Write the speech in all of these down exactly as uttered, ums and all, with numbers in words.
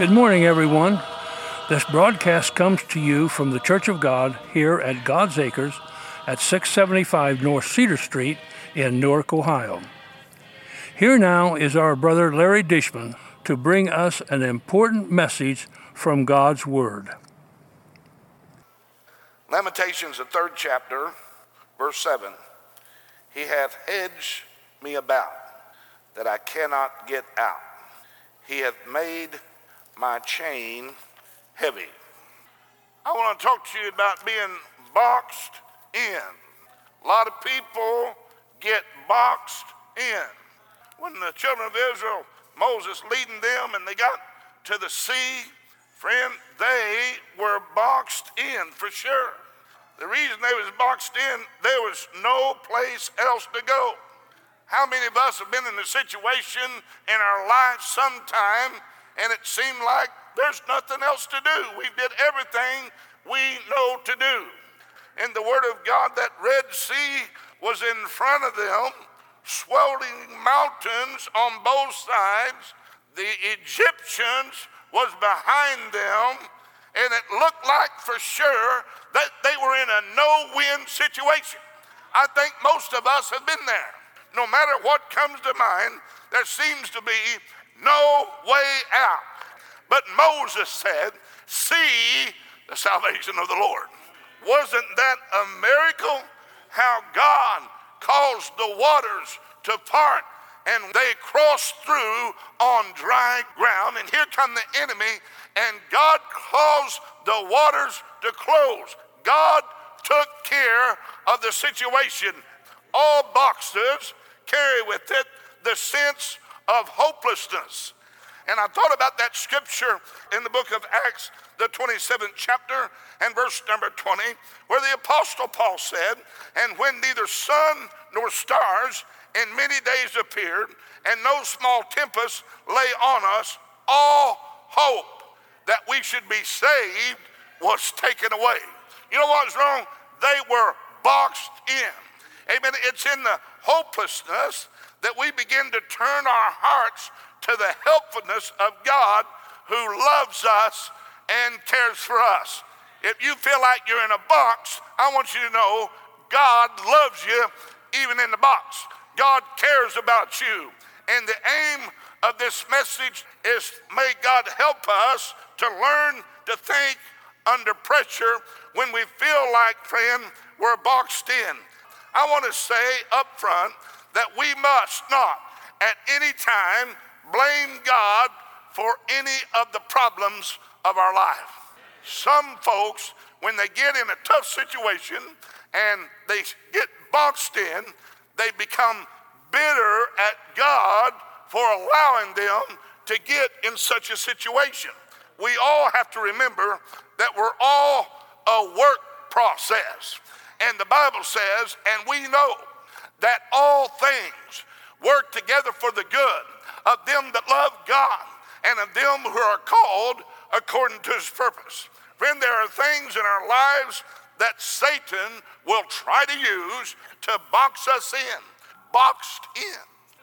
Good morning, everyone. This broadcast comes to you from the Church of God here at God's Acres at six seventy-five North Cedar Street in Newark, Ohio. Here now is our brother Larry Dishman to bring us an important message from God's Word. Lamentations, the third chapter, verse seven. He hath hedged me about, that I cannot get out. He hath made my chain heavy. I want to talk to you about being boxed in. A lot of people get boxed in. When the children of Israel, Moses leading them, and they got to the sea, friend, they were boxed in for sure. The reason they was boxed in, there was no place else to go. How many of us have been in a situation in our lives sometime and it seemed like there's nothing else to do? We did everything we know to do. In the Word of God, that Red Sea was in front of them, swelling mountains on both sides. The Egyptians was behind them, and it looked like for sure that they were in a no-win situation. I think most of us have been there. No matter what comes to mind, there seems to be no way out. But Moses said, see the salvation of the Lord. Wasn't that a miracle? How God caused the waters to part and they crossed through on dry ground. And here come the enemy, and God caused the waters to close. God took care of the situation. All boxers carry with it the sense of hopelessness. And I thought about that scripture in the book of Acts, the twenty-seventh chapter and verse number twenty, where the apostle Paul said, and when neither sun nor stars in many days appeared, and no small tempest lay on us, all hope that we should be saved was taken away. You know what was wrong? They were boxed in. Amen. It's in the hopelessness that we begin to turn our hearts to the helpfulness of God who loves us and cares for us. If you feel like you're in a box, I want you to know God loves you even in the box. God cares about you. And the aim of this message is may God help us to learn to think under pressure when we feel like, friend, we're boxed in. I want to say up front that we must not at any time blame God for any of the problems of our life. Some folks, when they get in a tough situation and they get boxed in, they become bitter at God for allowing them to get in such a situation. We all have to remember that we're all a work process. And the Bible says, and we know that all things work together for the good of them that love God and of them who are called according to his purpose. Friend, there are things in our lives that Satan will try to use to box us in. Boxed in.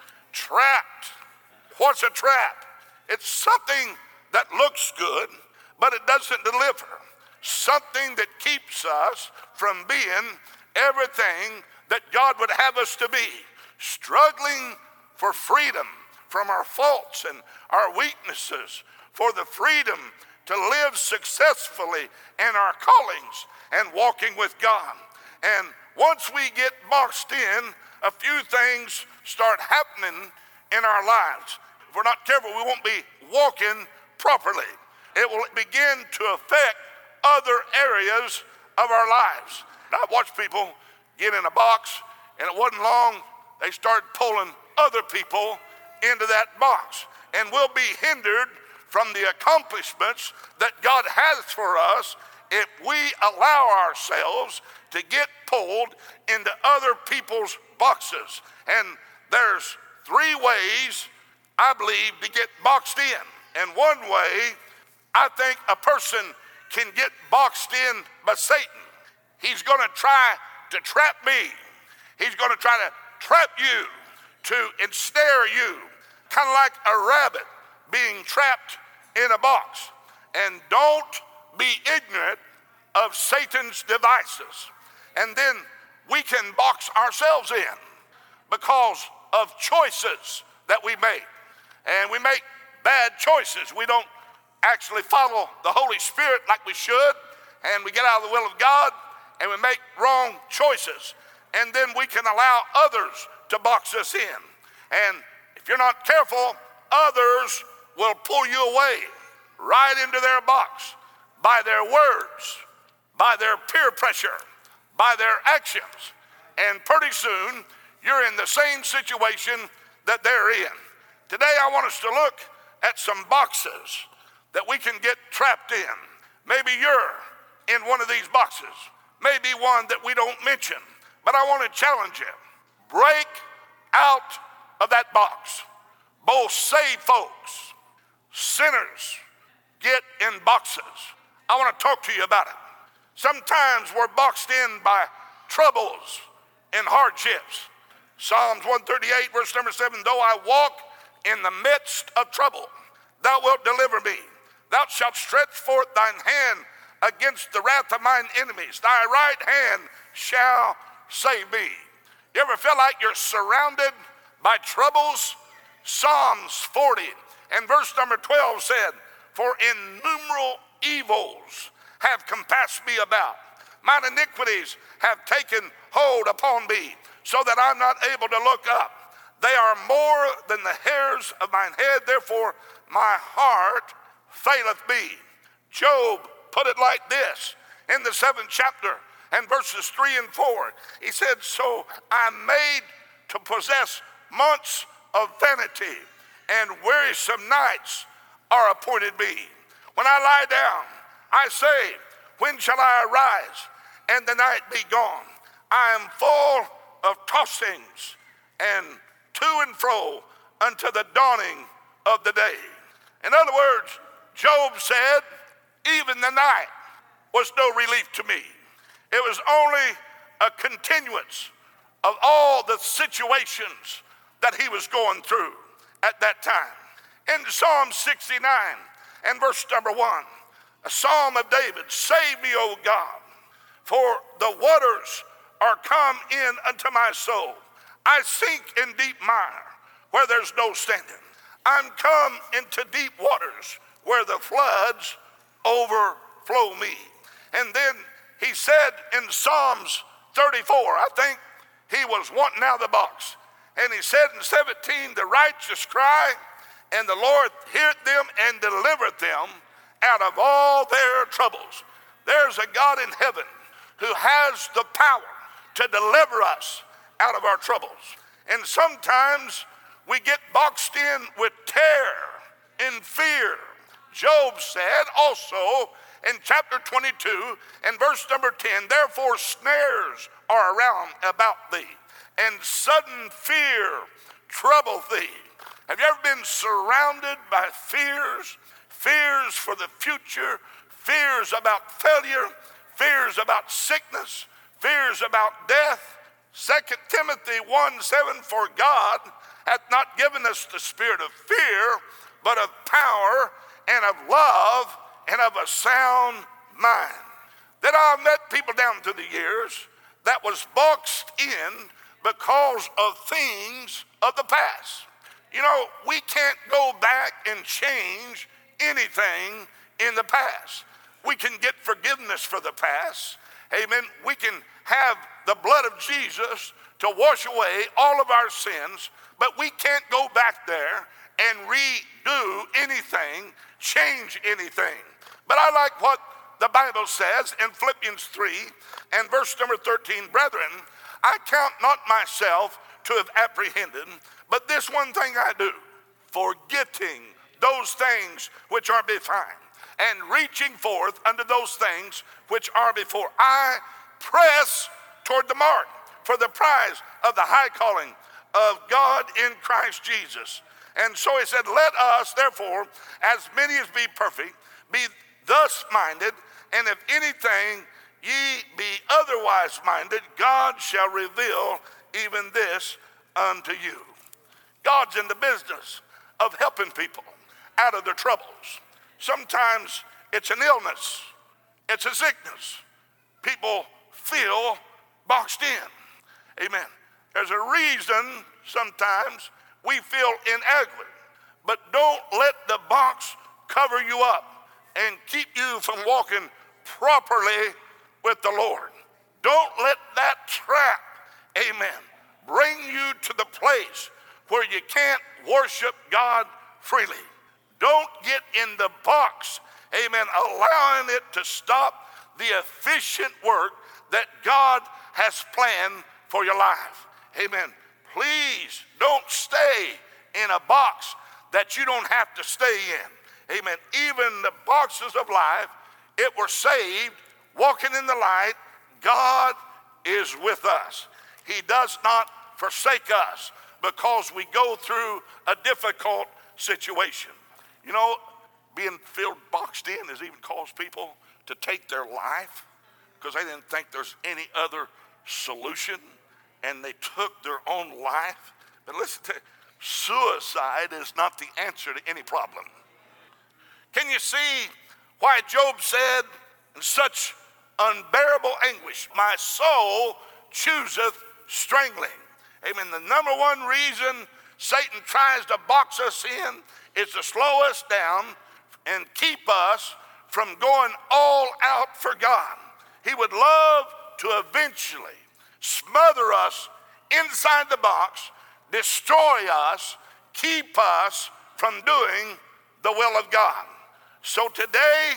Trapped. What's a trap? It's something that looks good, but it doesn't deliver. Something that keeps us from being everything that God would have us to be. Struggling for freedom from our faults and our weaknesses, for the freedom to live successfully in our callings and walking with God. And once we get boxed in, a few things start happening in our lives. If we're not careful, we won't be walking properly. It will begin to affect other areas of our lives. I've watched people get in a box, and it wasn't long, they started pulling other people into that box. And we'll be hindered from the accomplishments that God has for us if we allow ourselves to get pulled into other people's boxes. And there's three ways, I believe, to get boxed in. And one way, I think a person can get boxed in by Satan. He's going to try to trap me. He's going to try to trap you, to ensnare you, kind of like a rabbit being trapped in a box. And don't be ignorant of Satan's devices. And then we can box ourselves in because of choices that we make. And we make bad choices. We don't actually follow the Holy Spirit like we should, and we get out of the will of God, and we make wrong choices. And then we can allow others to box us in. And if you're not careful, others will pull you away right into their box by their words, by their peer pressure, by their actions. And pretty soon, you're in the same situation that they're in. Today, I want us to look at some boxes that we can get trapped in. Maybe you're in one of these boxes, maybe one that we don't mention, but I want to challenge you. Break out of that box. Both saved folks, sinners, get in boxes. I want to talk to you about it. Sometimes we're boxed in by troubles and hardships. Psalms one thirty-eight, verse number seven, though I walk in the midst of trouble, thou wilt deliver me. Thou shalt stretch forth thine hand against the wrath of mine enemies. Thy right hand shall save me. You ever feel like you're surrounded by troubles? Psalms forty and verse number twelve said, for innumerable evils have compassed me about. Mine iniquities have taken hold upon me, so that I'm not able to look up. They are more than the hairs of mine head, therefore my heart faileth me. Job put it like this in the seventh chapter and verses three and four. He said, so I'm made to possess months of vanity, and wearisome nights are appointed me. When I lie down, I say, when shall I arise and the night be gone? I am full of tossings and to and fro unto the dawning of the day. In other words, Job said, even the night was no relief to me. It was only a continuance of all the situations that he was going through at that time. In Psalm sixty-nine and verse number one, a psalm of David, save me, O God, for the waters are come in unto my soul. I sink in deep mire where there's no standing. I'm come into deep waters where the floods overflow me. And then he said in Psalms thirty-four, I think he was wanting out of the box. And he said in seventeen, the righteous cry, and the Lord heareth them and delivereth them out of all their troubles. There's a God in heaven who has the power to deliver us out of our troubles. And sometimes we get boxed in with terror and fear. Job said also in chapter twenty-two and verse number ten, therefore snares are around about thee, and sudden fear troubleth thee. Have you ever been surrounded by fears? Fears for the future, fears about failure, fears about sickness, fears about death. Second Timothy one seven, for God hath not given us the spirit of fear, but of power and of love and of a sound mind. That I've met people down through the years that was boxed in because of things of the past. You know, we can't go back and change anything in the past. We can get forgiveness for the past. Amen. We can have the blood of Jesus to wash away all of our sins, but we can't go back there and redo anything, change anything. But I like what the Bible says in Philippians three and verse number thirteen, brethren, I count not myself to have apprehended, but this one thing I do, forgetting those things which are behind, and reaching forth unto those things which are before. I press toward the mark for the prize of the high calling of God in Christ Jesus. And so he said, let us therefore, as many as be perfect, be thus minded, and if anything ye be otherwise minded, God shall reveal even this unto you. God's in the business of helping people out of their troubles. Sometimes it's an illness. It's a sickness. People feel boxed in. Amen. There's a reason sometimes we feel inadequate. But don't let the box cover you up and keep you from walking properly with the Lord. Don't let that trap, amen, bring you to the place where you can't worship God freely. Don't get in the box, amen, allowing it to stop the efficient work that God has planned for your life. Amen. Please don't stay in a box that you don't have to stay in. Amen. Even the boxes of life, it were saved, walking in the light. God is with us. He does not forsake us because we go through a difficult situation. You know, being filled, boxed in has even caused people to take their life because they didn't think there's any other solution, and they took their own life. But listen to suicide is not the answer to any problem. Can you see why Job said in such unbearable anguish, my soul chooseth strangling? Amen. The number one reason Satan tries to box us in is to slow us down and keep us from going all out for God. He would love to eventually smother us inside the box, destroy us, keep us from doing the will of God. So today,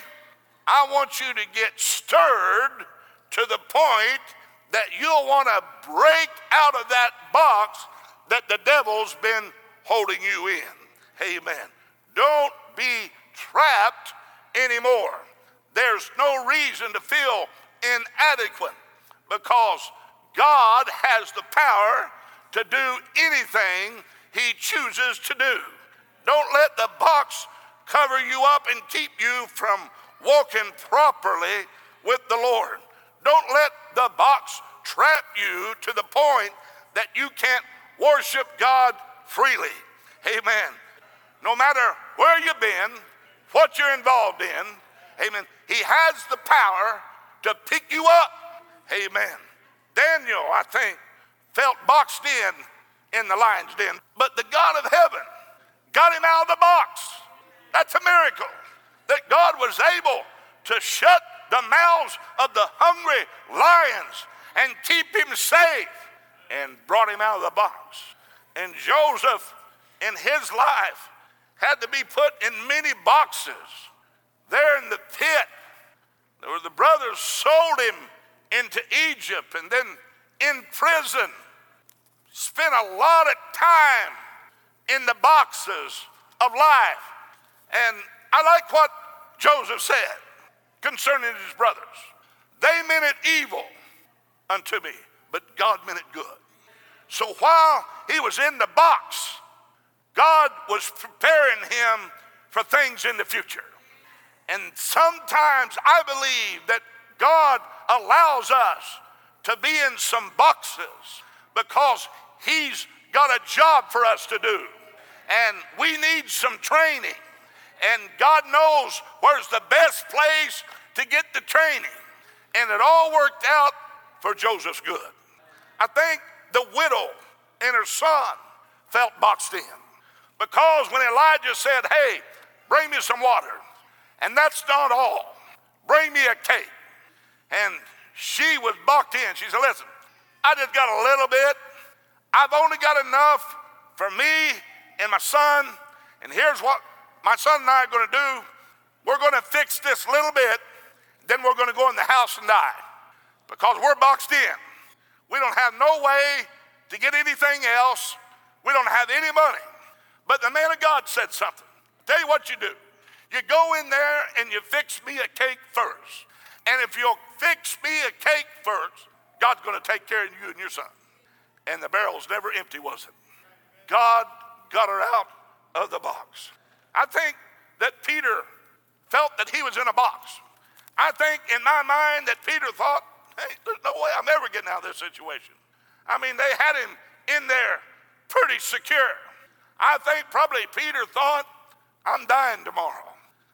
I want you to get stirred to the point that you'll want to break out of that box that the devil's been holding you in. Amen. Don't be trapped anymore. There's no reason to feel inadequate because God has the power to do anything he chooses to do. Don't let the box cover you up and keep you from walking properly with the Lord. Don't let the box trap you to the point that you can't worship God freely. Amen. No matter where you've been, what you're involved in, amen, he has the power to pick you up. Amen. Daniel, I think, felt boxed in in the lion's den, but the God of heaven got him out of the box. That's a miracle, that God was able to shut the mouths of the hungry lions and keep him safe and brought him out of the box. And Joseph, in his life, had to be put in many boxes. There in the pit, there were the brothers sold him into Egypt and then in prison. Spent a lot of time in the boxes of life. And I like what Joseph said concerning his brothers. They meant it evil unto me, but God meant it good. So while he was in the box, God was preparing him for things in the future. And sometimes I believe that God allows us to be in some boxes because he's got a job for us to do. And we need some training. And God knows where's the best place to get the training. And it all worked out for Joseph's good. I think the widow and her son felt boxed in. Because when Elijah said, hey, bring me some water. And that's not all. Bring me a cake. And she was boxed in. She said, listen, I just got a little bit. I've only got enough for me and my son. And here's what my son and I are going to do. We're going to fix this little bit. Then we're going to go in the house and die. Because we're boxed in. We don't have no way to get anything else. We don't have any money. But the man of God said something. Tell you what you do. You go in there and you fix me a cake first. And if you'll fix me a cake first, God's going to take care of you and your son. And the barrel's never empty, was it? God got her out of the box. I think that Peter felt that he was in a box. I think in my mind that Peter thought, hey, there's no way I'm ever getting out of this situation. I mean, they had him in there pretty secure. I think probably Peter thought, I'm dying tomorrow.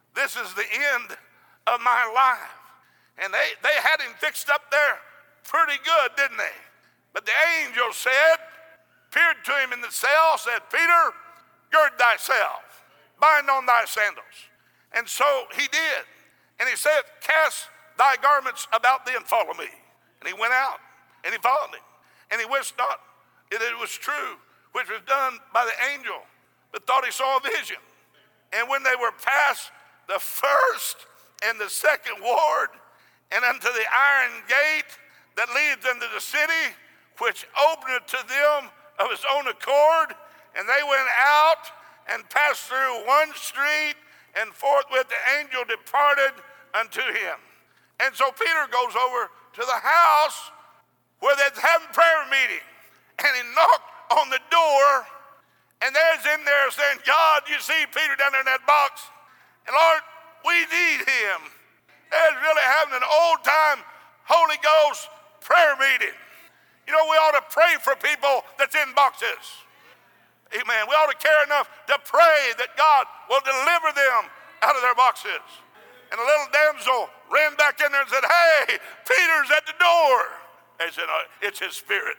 This is the end of my life. And they, they had him fixed up there pretty good, didn't they? But the angel said, appeared to him in the cell, said, Peter, gird thyself, bind on thy sandals. And so he did. And he said, cast thy garments about thee and follow me. And he went out and he followed him. And he wist not that it was true, which was done by the angel, but thought he saw a vision. And when they were past the first and the second ward, and unto the iron gate that leads into the city, which opened to them of his own accord, and they went out and passed through one street, and forthwith the angel departed unto him. And so Peter goes over to the house where they're having prayer meeting, and he knocked on the door, and there's in there saying, God, you see Peter down there in that box, and Lord, we need him. They're really having an old-time Holy Ghost prayer meeting. You know, we ought to pray for people that's in boxes. Amen. We ought to care enough to pray that God will deliver them out of their boxes. And a little damsel ran back in there and said, hey, Peter's at the door. They said, oh, it's his spirit.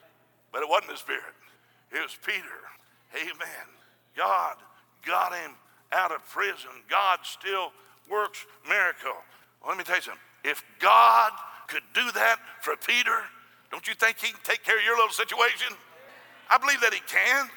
But it wasn't his spirit. It was Peter. Amen. God got him out of prison. God still works miracle. Well, let me tell you something. If God could do that for Peter, don't you think he can take care of your little situation? I believe that he can.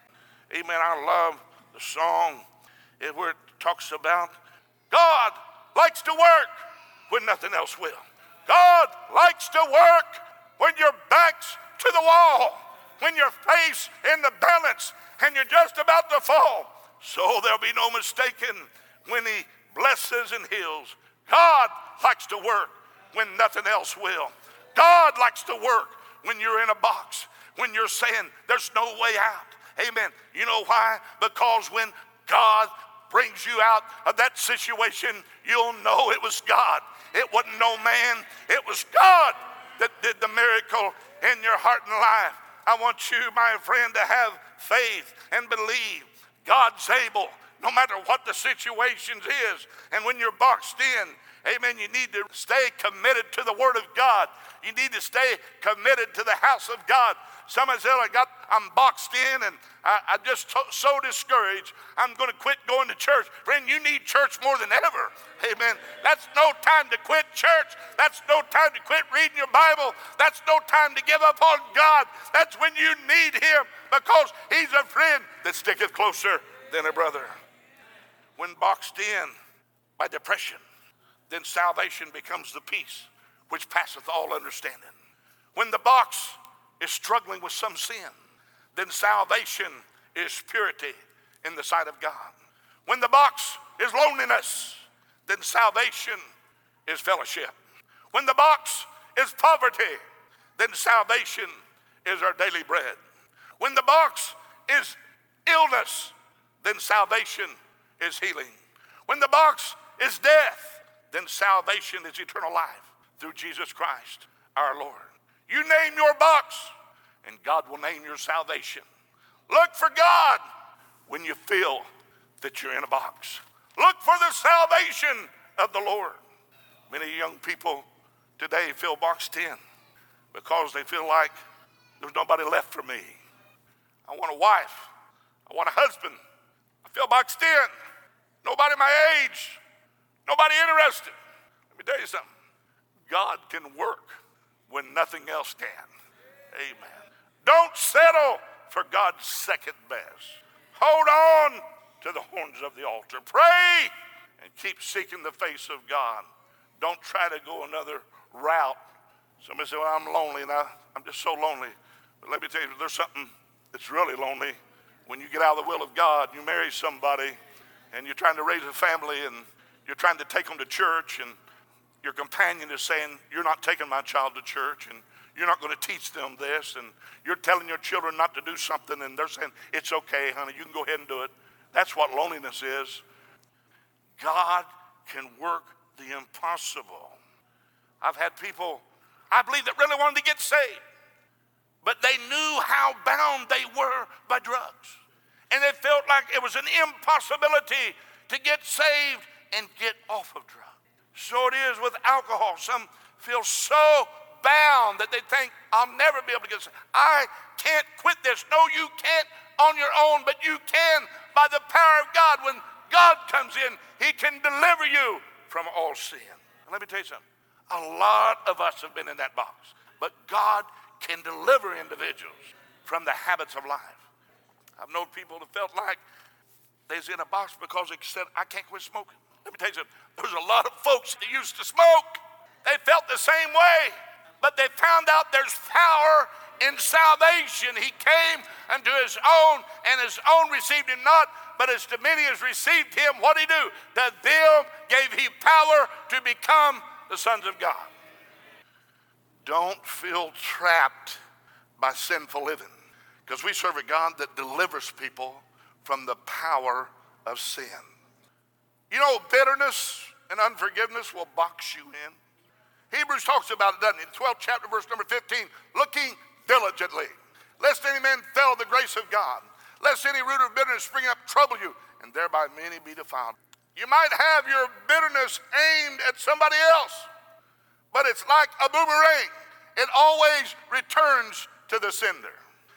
Amen. I love the song where it talks about God likes to work when nothing else will. God likes to work when your back's to the wall, when your face in the balance and you're just about to fall. So there'll be no mistaking when he blesses and heals. God likes to work when nothing else will. God likes to work when you're in a box, when you're saying there's no way out. Amen. You know why? Because when God brings you out of that situation, you'll know it was God. It wasn't no man. It was God that did the miracle in your heart and life. I want you, my friend, to have faith and believe God's able, no matter what the situation is. And when you're boxed in, amen, you need to stay committed to the Word of God. You need to stay committed to the house of God. Somebody said, I got, I'm boxed in and I, I'm just so, so discouraged. I'm going to quit going to church. Friend, you need church more than ever. Amen. That's no time to quit church. That's no time to quit reading your Bible. That's no time to give up on God. That's when you need him because he's a friend that sticketh closer than a brother. When boxed in by depression, then salvation becomes the peace which passeth all understanding. When the box is struggling with some sin, then salvation is purity in the sight of God. When the box is loneliness, then salvation is fellowship. When the box is poverty, then salvation is our daily bread. When the box is illness, then salvation is healing. When the box is death, then salvation is eternal life through Jesus Christ our Lord. You name your box, and God will name your salvation. Look for God when you feel that you're in a box. Look for the salvation of the Lord. Many young people today feel boxed in because they feel like there's nobody left for me. I want a wife. I want a husband. I feel boxed in. Nobody my age. Nobody interested. Let me tell you something. God can work when nothing else can. Amen. Don't settle for God's second best. Hold on to the horns of the altar. Pray and keep seeking the face of God. Don't try to go another route. Somebody say, well, I'm lonely and I, I'm just so lonely. But let me tell you, there's something that's really lonely. When you get out of the will of God, you marry somebody and you're trying to raise a family and you're trying to take them to church, and your companion is saying, you're not taking my child to church, and you're not going to teach them this, and you're telling your children not to do something, and they're saying, it's okay, honey, you can go ahead and do it. That's what loneliness is. God can work the impossible. I've had people, I believe, that really wanted to get saved, but they knew how bound they were by drugs. And they felt like it was an impossibility to get saved and get off of drugs. So it is with alcohol. Some feel so bound that they think, I'll never be able to get saved. I can't quit this. No, you can't on your own, but you can by the power of God. When God comes in, he can deliver you from all sin. And let me tell you something. A lot of us have been in that box, but God can deliver individuals from the habits of life. I've known people that felt like they was in a box because they said, I can't quit smoking. Let me tell you something. There's a lot of folks that used to smoke. They felt the same way, but they found out there's power in salvation. He came unto his own, and his own received him not, but as many as received him, what did he do? To them gave he power to become the sons of God. Don't feel trapped by sinful living, because we serve a God that delivers people from the power of sin. You know, bitterness and unforgiveness will box you in. Hebrews talks about it, doesn't it? twelfth chapter, verse number fifteen, looking diligently, lest any man fail the grace of God, lest any root of bitterness spring up, trouble you, and thereby many be defiled. You might have your bitterness aimed at somebody else, but it's like a boomerang. It always returns to the sender.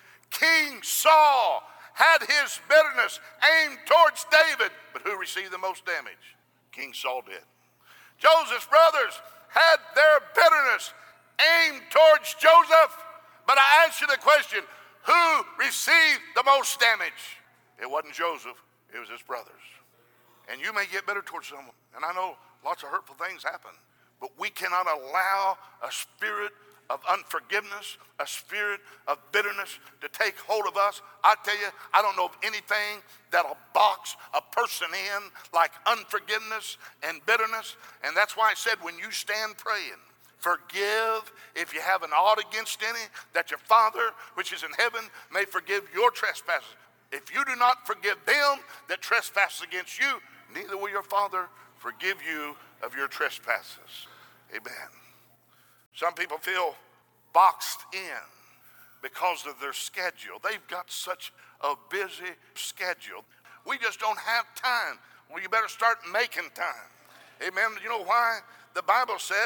King Saul had his bitterness aimed towards David, but who received the most damage? King Saul did. Joseph's brothers had their bitterness aimed towards Joseph, but I ask you the question, who received the most damage? It wasn't Joseph, it was his brothers. And you may get bitter towards someone, and I know lots of hurtful things happen, but we cannot allow a spirit of unforgiveness, a spirit of bitterness to take hold of us. I tell you, I don't know of anything that'll box a person in like unforgiveness and bitterness. And that's why I said, when you stand praying, forgive if you have an ought against any, that your Father which is in heaven may forgive your trespasses. If you do not forgive them that trespass against you, neither will your Father forgive you of your trespasses. Amen. Some people feel boxed in because of their schedule. They've got such a busy schedule. We just don't have time. Well, you better start making time. Amen. You know why? The Bible said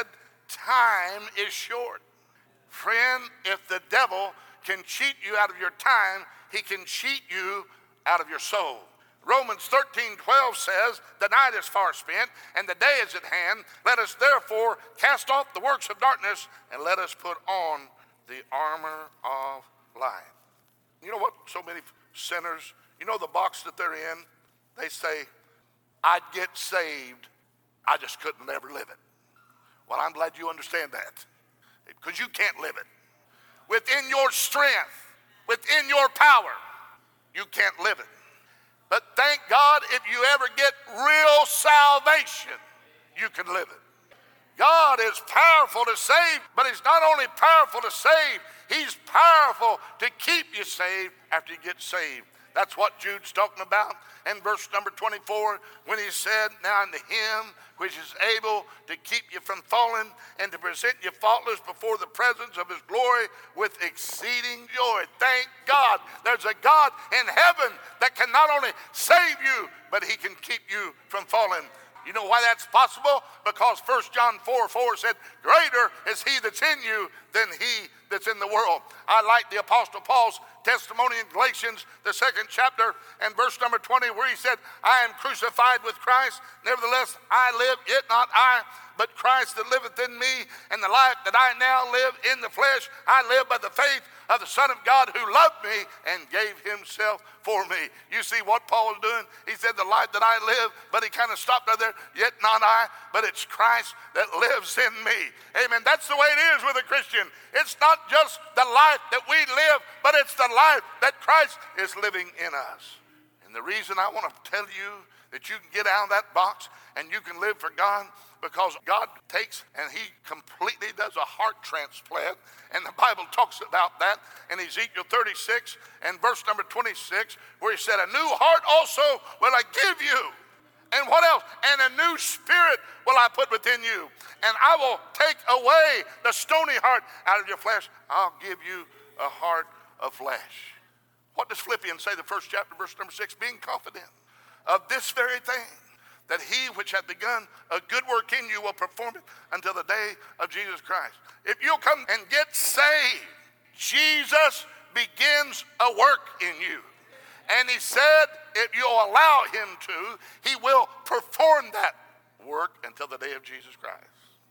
time is short. Friend, if the devil can cheat you out of your time, he can cheat you out of your soul. Romans thirteen twelve says, the night is far spent, and the day is at hand. Let us therefore cast off the works of darkness, and let us put on the armor of light. You know what? So many sinners, you know the box that they're in? They say, I'd get saved, I just couldn't ever live it. Well, I'm glad you understand that, because you can't live it. Within your strength, within your power, you can't live it. But thank God, if you ever get real salvation, you can live it. God is powerful to save, but he's not only powerful to save, he's powerful to keep you saved after you get saved. That's what Jude's talking about in verse number twenty-four, when he said, now unto him which is able to keep you from falling and to present you faultless before the presence of his glory with exceeding joy. Thank God there's a God in heaven that can not only save you, but he can keep you from falling. You know why that's possible? Because First John four four said, greater is he that's in you than he that's in the world. I like the Apostle Paul's testimony in Galatians, the second chapter, and verse number twenty, where he said, I am crucified with Christ, nevertheless I live, yet not I, but Christ that liveth in me, and the life that I now live in the flesh, I live by the faith of the Son of God who loved me and gave himself for me. You see what Paul was doing? He said, the life that I live, but he kind of stopped right there, yet not I, but it's Christ that lives in me. Amen. That's the way it is with a Christian. It's not just the life that we live, but it's the life that Christ is living in us. And the reason I want to tell you that you can get out of that box and you can live for God, because God takes and he completely does a heart transplant. And the Bible talks about that in Ezekiel thirty-six and verse number twenty-six, where he said, a new heart also will I give you. And what else? And a new spirit will I put within you. And I will take away the stony heart out of your flesh. I'll give you a heart of flesh. What does Philippians say, the first chapter, verse number six? Being confident of this very thing, that he which hath begun a good work in you will perform it until the day of Jesus Christ. If you'll come and get saved, Jesus begins a work in you. And he said, if you'll allow him to, he will perform that work until the day of Jesus Christ.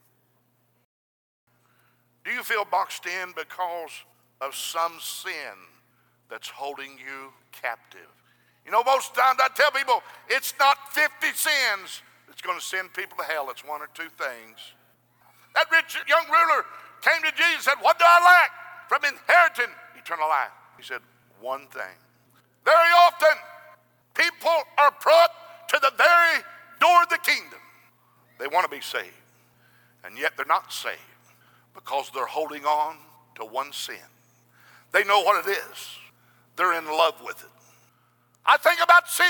Do you feel boxed in because of some sin that's holding you captive? You know, most times I tell people, it's not fifty sins that's going to send people to hell. It's one or two things. That rich young ruler came to Jesus and said, what do I lack from inheriting eternal life? He said, one thing. Very often, people are brought to the very door of the kingdom. They want to be saved, and yet they're not saved because they're holding on to one sin. They know what it is. They're in love with it. I think about sin.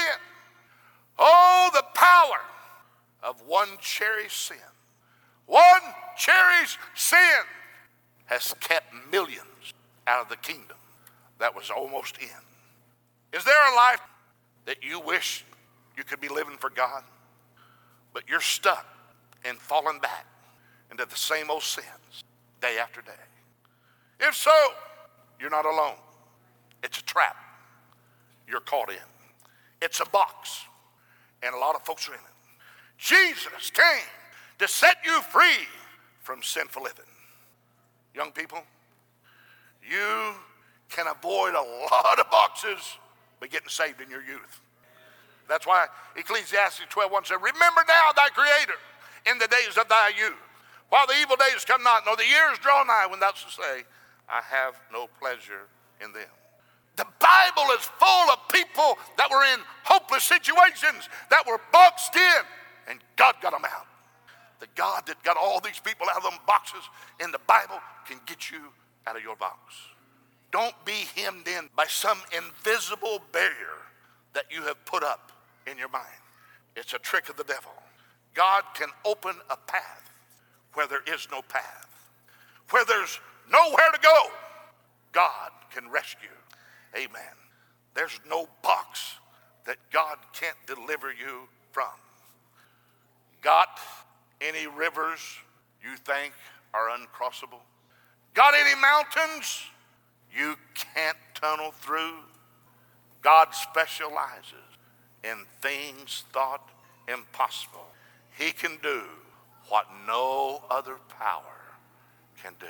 Oh, the power of one cherished sin. One cherished sin has kept millions out of the kingdom that was almost in. Is there a life that you wish you could be living for God, but you're stuck and falling back into the same old sins day after day? If so, you're not alone. It's a trap you're caught in. It's a box, and a lot of folks are in it. Jesus came to set you free from sinful living. Young people, you can avoid a lot of boxes by getting saved in your youth. That's why Ecclesiastes twelve one said, remember now thy Creator in the days of thy youth, while the evil days come not, nor the years draw nigh, when thou shalt say, I have no pleasure in them. The Bible is full of people that were in hopeless situations, that were boxed in, and God got them out. The God that got all these people out of them boxes in the Bible can get you out of your box. Don't be hemmed in by some invisible barrier that you have put up in your mind. It's a trick of the devil. God can open a path where there is no path. Where there's nowhere to go, God can rescue. Amen. There's no box that God can't deliver you from. Got any rivers you think are uncrossable? Got any mountains you can't tunnel through? God specializes in things thought impossible. He can do what no other power can do.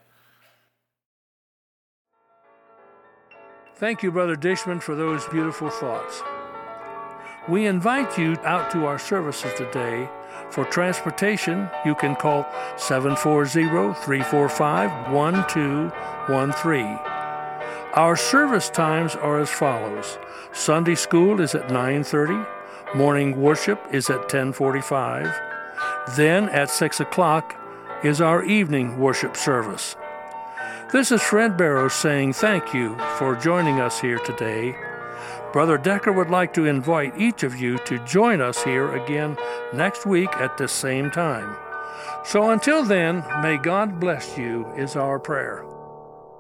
Thank you, Brother Dishman, for those beautiful thoughts. We invite you out to our services today. For transportation, you can call seven four zero, three four five, one two one three. Our service times are as follows. Sunday school is at nine thirty. Morning worship is at ten forty-five. Then at six o'clock is our evening worship service. This is Fred Barrows saying thank you for joining us here today. Brother Decker would like to invite each of you to join us here again next week at the same time. So until then, may God bless you is our prayer.